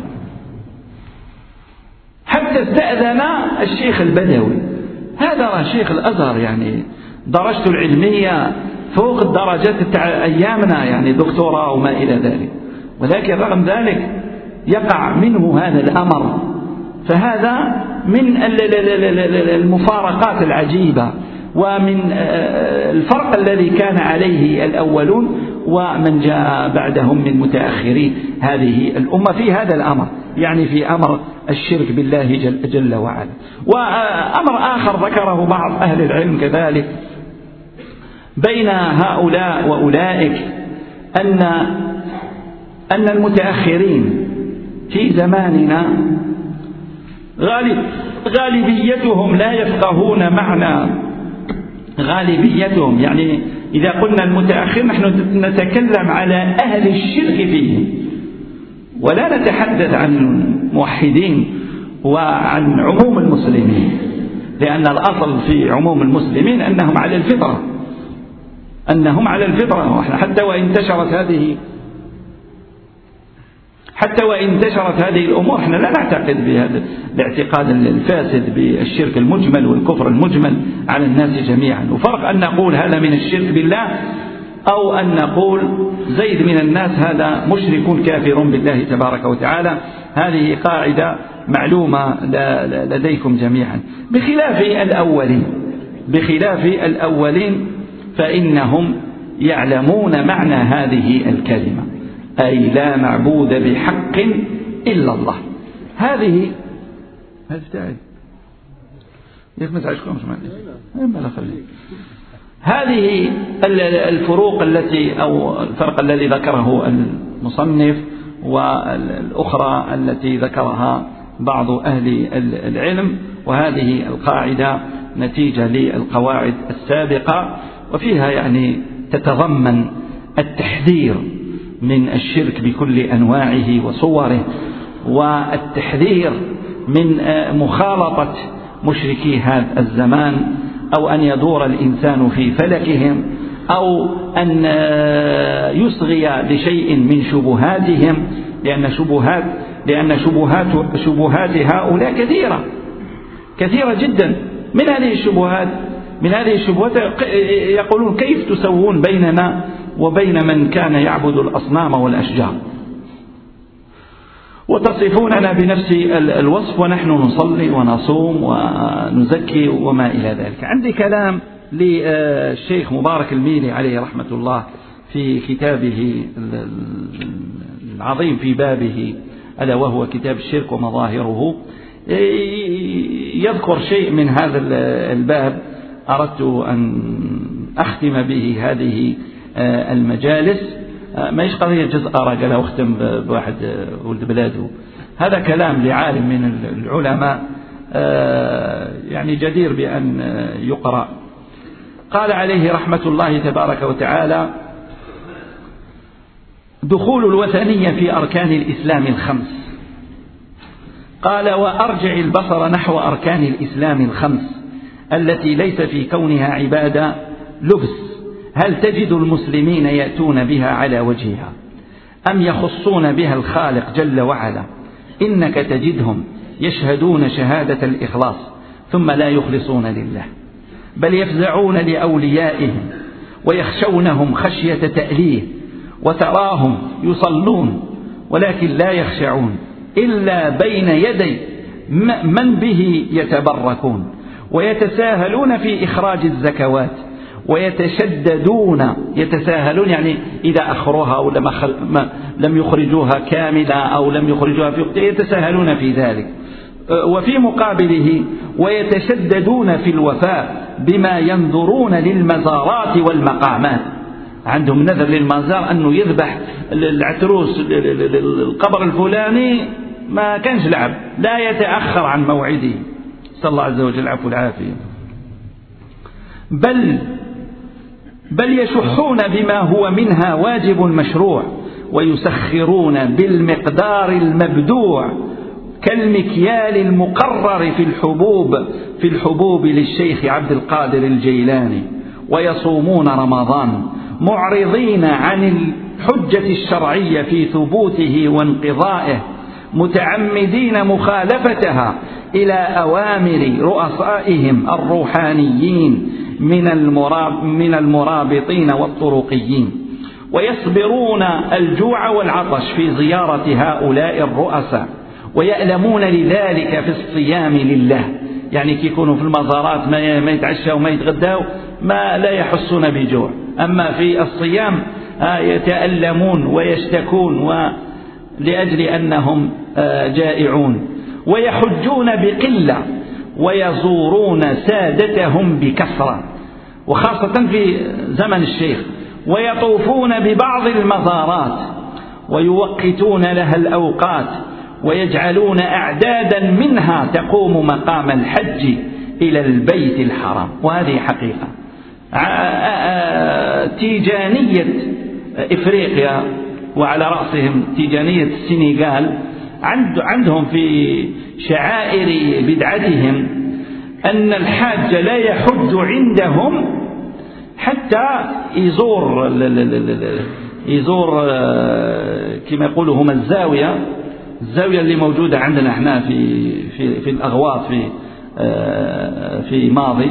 حتى استأذن الشيخ البدوي، هذا شيخ الأزهر، يعني درجته العلمية فوق الدرجات تاع أيامنا، يعني دكتوراه وما إلى ذلك، ولكن رغم ذلك يقع منه هذا الأمر. فهذا من المفارقات العجيبة، ومن الفرق الذي كان عليه الأولون ومن جاء بعدهم من متأخري هذه الأمة في هذا الأمر، يعني في أمر الشرك بالله جل, جل وعلا. وأمر آخر ذكره بعض أهل العلم كذلك بين هؤلاء وأولئك، أن أن المتأخرين في زماننا غالب غالبيتهم لا يفقهون معنى غالبيتهم، يعني إذا قلنا المتأخر نحن نتكلم على أهل الشرك فيه، ولا نتحدث عن الموحدين وعن عموم المسلمين، لأن الأصل في عموم المسلمين أنهم على الفطرة، أنهم على الفطرة. حتى وإن انتشرت هذه حتى وإن انتشرت هذه الأمور، احنا لا نعتقد بهذا الاعتقاد الفاسد بالشرك المجمل والكفر المجمل على الناس جميعا. وفرق أن نقول هذا من الشرك بالله، أو أن نقول زيد من الناس هذا مشرك كافر بالله تبارك وتعالى. هذه قاعدة معلومة لديكم جميعا، بخلاف الأولين بخلاف الأولين فإنهم يعلمون معنى هذه الكلمة، أي لا معبود بحق إلا الله. هذه هذه بتاعي ياك ما تعيشكمش معنا، هذه الفروق التي أو الفرق الذي ذكره المصنف والأخرى التي ذكرها بعض أهل العلم، وهذه القاعدة نتيجة للقواعد السابقة، وفيها يعني تتضمن التحذير من الشرك بكل أنواعه وصوره، والتحذير من مخالطة مشركي هذا الزمان، أو أن يدور الإنسان في فلكهم، أو أن يصغي لشيء من شبهاتهم، لأن شبهات لأن شبهات شبهات هؤلاء كثيرة كثيرة جدا. من هذه الشبهات من هذه الشبهات يقولون كيف تسوون بيننا وبين من كان يعبد الأصنام والأشجار، وتصفوننا بنفس الوصف ونحن نصلي ونصوم ونزكي وما إلى ذلك. عندي كلام للشيخ مبارك الميلي عليه رحمة الله في كتابه العظيم في بابه ألا وهو كتاب الشرك ومظاهره، يذكر شيء من هذا الباب أردت أن أختم به هذه المجالس. ما يش قضية جزء رجل أختم بواحد ولد بلاده، هذا كلام لعالم من العلماء يعني جدير بأن يقرأ. قال عليه رحمة الله تبارك وتعالى: دخول الوثنية في أركان الإسلام الخمس. قال: وأرجع البصر نحو أركان الإسلام الخمس التي ليس في كونها عبادة لبس، هل تجد المسلمين يأتون بها على وجهها أم يخصون بها الخالق جل وعلا؟ إنك تجدهم يشهدون شهادة الإخلاص ثم لا يخلصون لله، بل يفزعون لأوليائهم ويخشونهم خشية تأليه، وتراهم يصلون ولكن لا يخشعون إلا بين يدي من به يتبركون، ويتساهلون في إخراج الزكوات، ويتشددون. يتساهلون يعني إذا أخروها أو لم يخرجوها كاملة أو لم يخرجوها في وقتها يتساهلون في ذلك. وفي مقابله: ويتشددون في الوفاء بما ينذرون للمزارات والمقامات. عندهم نذر للمزار أنه يذبح العتروس القبر الفلاني، ما كانش لعب، لا يتأخر عن موعده، صلى الله عز وجل العفو والعافية. بل بل يشحون بما هو منها واجب مشروع، ويسخرون بالمقدار المبدوع كالمكيال المقرر في الحبوب في الحبوب للشيخ عبد القادر الجيلاني، ويصومون رمضان معرضين عن الحجة الشرعية في ثبوته وانقضائه، متعمدين مخالفتها إلى أوامر رؤسائهم الروحانيين من المرابطين والطرقيين، ويصبرون الجوع والعطش في زيارة هؤلاء الرؤساء، ويألمون لذلك في الصيام لله. يعني كي يكونوا في المزارات ما يتعشوا وما يتغدوا ما لا يحسون بجوع، أما في الصيام يتألمون ويشتكون لأجل أنهم جائعون. ويحجون بقلة ويزورون سادتهم بكثرة، وخاصة في زمن الشيخ، ويطوفون ببعض المزارات ويوقتون لها الأوقات، ويجعلون أعدادا منها تقوم مقام الحج إلى البيت الحرام. وهذه حقيقة. تيجانية إفريقيا وعلى رأسهم تيجانية السنغال عندهم في شعائر بدعتهم أن الحاج لا يحج عندهم حتى يزور يزور كما يقولوا هم الزاوية الزاوية اللي موجودة عندنا احنا في في في الأغواط في في ماضي،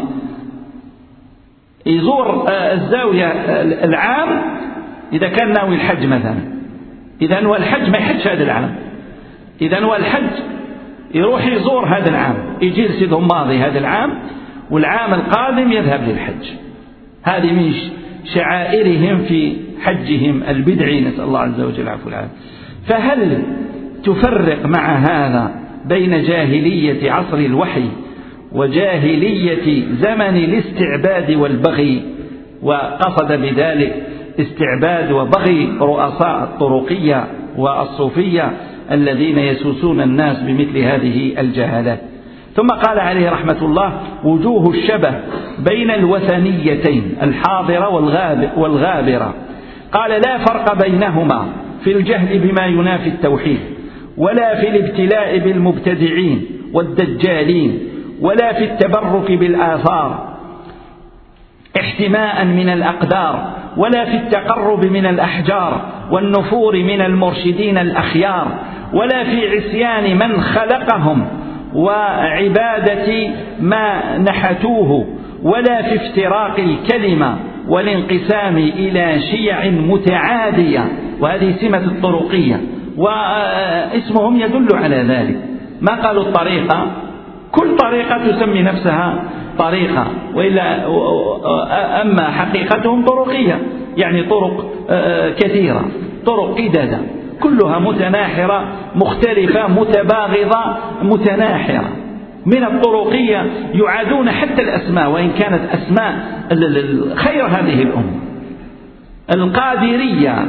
يزور الزاوية العام إذا كان ناوي الحج مثلا. إذا هو الحج ما يحج هذا العام، إذا هو الحج يروح يزور هذا العام، يجي لسيدهم ماضي هذا العام، والعام القادم يذهب للحج. هذه من شعائرهم في حجهم البدعي، نسأل الله عز وجل العفو والعافية. فهل تفرق مع هذا بين جاهلية عصر الوحي وجاهلية زمن الاستعباد والبغي؟ وقصد بذلك استعباد وبغي رؤساء الطرقية والصوفية الذين يسوسون الناس بمثل هذه الجهالات. ثم قال عليه رحمة الله: وجوه الشبه بين الوثنيتين الحاضرة والغابرة. قال: لا فرق بينهما في الجهل بما ينافي التوحيد، ولا في الابتلاء بالمبتدعين والدجالين، ولا في التبرك بالآثار احتماء من الأقدار، ولا في التقرب من الأحجار والنفور من المرشدين الأخيار، ولا في عصيان من خلقهم وعبادة ما نحتوه، ولا في افتراق الكلمة والانقسام إلى شيع متعادية. وهذه سمة الطرقية، واسمهم يدل على ذلك. ما قالوا الطريقة، كل طريقة تسمي نفسها طريقة، وإلا أما حقيقتهم طرقية، يعني طرق كثيرة، طرق عدة كلها متناحرة مختلفة متباغضة متناحرة. من الطرقية يعادون حتى الأسماء وإن كانت أسماء خير هذه الأمة. القادرية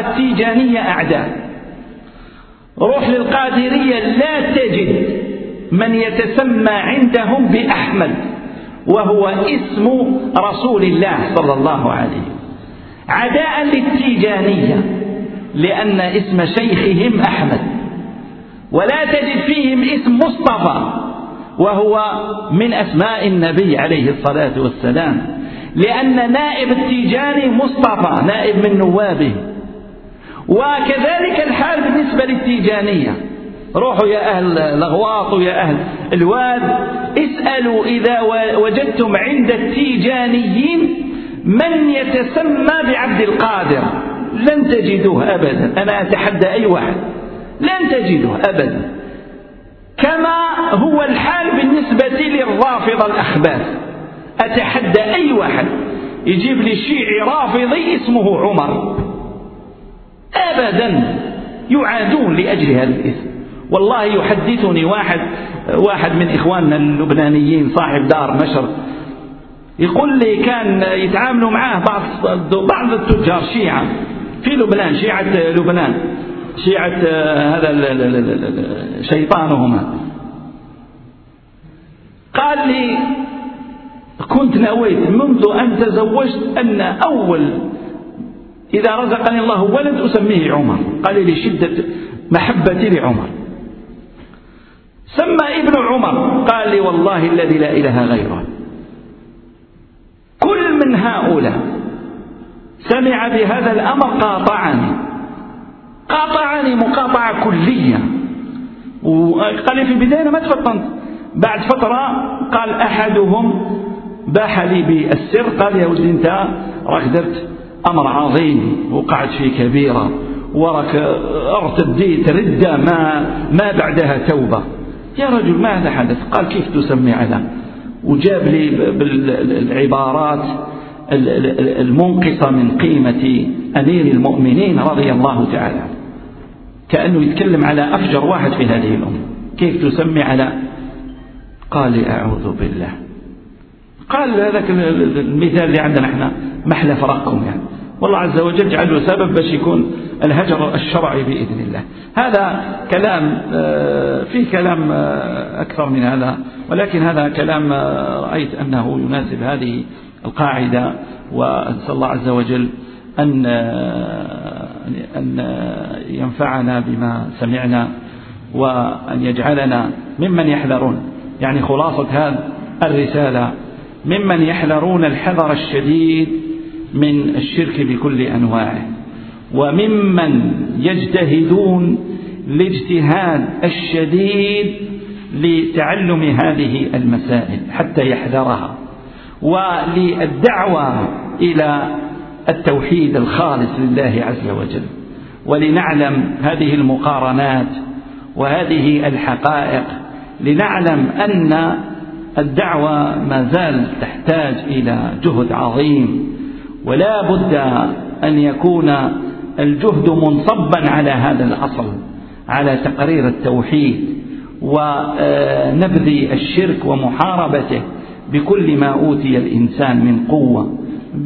والتيجانية أعداء. روح للقادرية لا تجد من يتسمى عندهم بأحمد، وهو اسم رسول الله صلى الله عليه وسلم، عداء للتيجانية لأن اسم شيخهم أحمد. ولا تجد فيهم اسم مصطفى، وهو من أسماء النبي عليه الصلاة والسلام، لأن نائب التيجاني مصطفى، نائب من نوابه. وكذلك الحال بالنسبة للتيجانية. روحوا يا أهل الأغواط ويا أهل الواد اسألوا إذا وجدتم عند التيجانيين من يتسمى بعبد القادر، لن تجدوه أبدا. أنا أتحدى أي واحد، لن تجدوه أبدا. كما هو الحال بالنسبة للرافضة الأخباث، أتحدى أي واحد يجيب لي شيعي رافضي اسمه عمر، أبدا، يعادون لأجل هذا الاسم. والله يحدثني واحد واحد من إخواننا اللبنانيين صاحب دار نشر، يقول لي كان يتعاملوا معاه بعض بعض التجار شيعة في لبنان، شيعة لبنان، شيعة هذا شيطانهم. قال لي كنت نويت منذ أن تزوجت أن أول إذا رزقني الله ولد أسميه عمر. قال لي شدة محبتي لعمر، سمى ابن عمر. قال لي والله الذي لا إله غيره، كل من هؤلاء سمع بهذا الأمر قاطعني قاطعني مقاطعة كلية. وقال لي في البداية ما تفطنت، بعد فترة قال أحدهم باح لي بالسر، قال يا ولدي أنت راك درت أمر عظيم وقعت فيه كبيرة وراك ارتديت ردة ما ما بعدها توبة. يا رجل ماذا حدث؟ قال كيف تسمي على، وجاب لي بالعبارات المنقصة من قيمة أمير المؤمنين رضي الله تعالى، كأنه يتكلم على أفجر واحد في هذه الأمة. كيف تسمي على؟ قال لي أعوذ بالله. قال هذاك المثال اللي عندنا احنا محلى فرقكم، يعني والله عز وجل جعله سبب باش يكون الهجر الشرعي بإذن الله. هذا كلام فيه كلام أكثر من هذا، ولكن هذا كلام رأيت أنه يناسب هذه القاعدة. وأسأل الله عز وجل أن أن ينفعنا بما سمعنا، وأن يجعلنا ممن يحذرون، يعني خلاصة هذه الرسالة، ممن يحذرون الحذر الشديد من الشرك بكل أنواعه، وممن يجتهدون الاجتهاد الشديد لتعلم هذه المسائل حتى يحذرها، وللدعوة إلى التوحيد الخالص لله عز وجل، ولنعلم هذه المقارنات وهذه الحقائق، لنعلم أن الدعوة ما زال تحتاج إلى جهد عظيم، ولا بد أن يكون الجهد منصبا على هذا الأصل، على تقرير التوحيد ونبذ الشرك ومحاربته بكل ما أوتي الإنسان من قوة،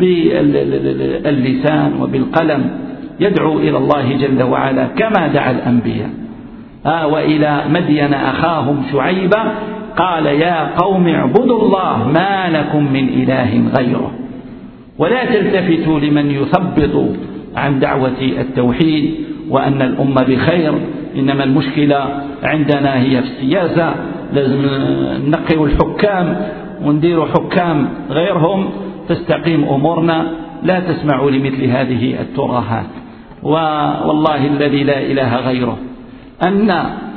باللسان وبالقلم يدعو إلى الله جل وعلا كما دعا الأنبياء. آه وإلى مدين أخاهم شعيبا قال يا قوم اعبدوا الله ما لكم من إله غيره، ولا تلتفتوا لمن يثبط عن دعوة التوحيد وأن الأمة بخير. إنما المشكلة عندنا هي في السياسة، لازم نقيوا الحكام ونديروا حكام غيرهم تستقيم أمورنا. لا تسمعوا لمثل هذه الترهات. والله الذي لا إله غيره أن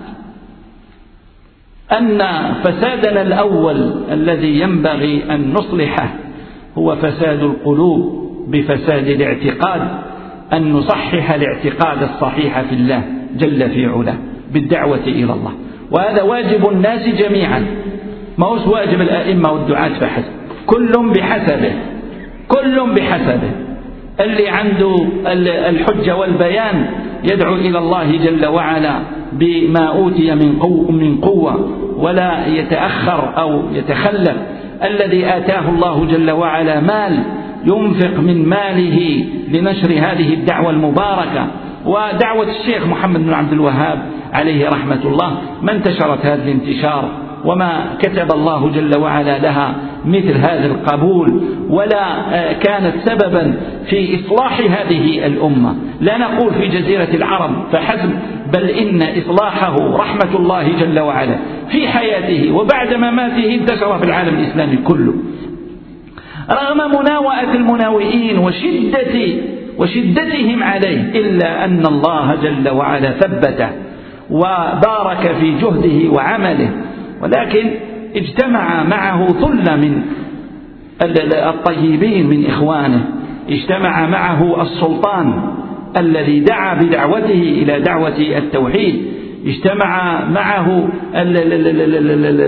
أن فسادنا الأول الذي ينبغي أن نصلحه هو فساد القلوب بفساد الاعتقاد، أن نصحح الاعتقاد الصحيح في الله جل في علاه بالدعوة إلى الله. وهذا واجب الناس جميعا، ما هو واجب الأئمة والدعاة فحسب، كل بحسبه كل بحسبه. اللي عنده الحجة والبيان يدعو إلى الله جل وعلا بما أوتي من قوة ولا يتأخر أو يتخلف. الذي آتاه الله جل وعلا مال ينفق من ماله لنشر هذه الدعوة المباركة. ودعوة الشيخ محمد بن عبد الوهاب عليه رحمة الله ما انتشرت هذا الانتشار، وما كتب الله جل وعلا لها مثل هذا القبول، ولا كانت سببا في إصلاح هذه الأمة. لا نقول في جزيرة العرب فحسب، بل إن إصلاحه رحمة الله جل وعلا في حياته وبعد مماته انتشر في العالم الإسلامي كله، رغم مناوئة المناوئين وشدة وشدتهم عليه، إلا أن الله جل وعلا ثبته وبارك في جهده وعمله. ولكن اجتمع معه ثلة من الطيبين من إخوانه، اجتمع معه السلطان الذي دعا بدعوته إلى دعوة التوحيد، اجتمع معه ال ال ال ال ال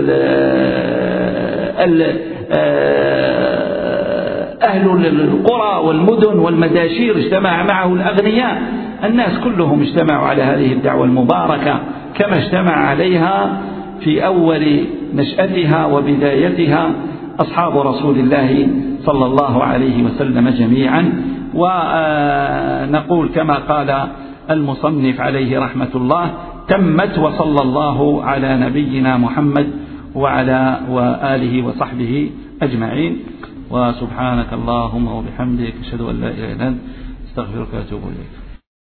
ال ال أهل القرى والمدن والمداشير، اجتمع معه الأغنياء، الناس كلهم اجتمعوا على هذه الدعوة المباركة كما اجتمع عليها في أول نشأتها وبدايتها أصحاب رسول الله صلى الله عليه وسلم جميعا. ونقول كما قال المصنف عليه رحمة الله: تمت، وصلى الله على نبينا محمد وعلى وآله وصحبه أجمعين. وسبحانك اللهم وبحمدك أشهد أن لا إله إلا أنت أستغفرك وأتوب إليك.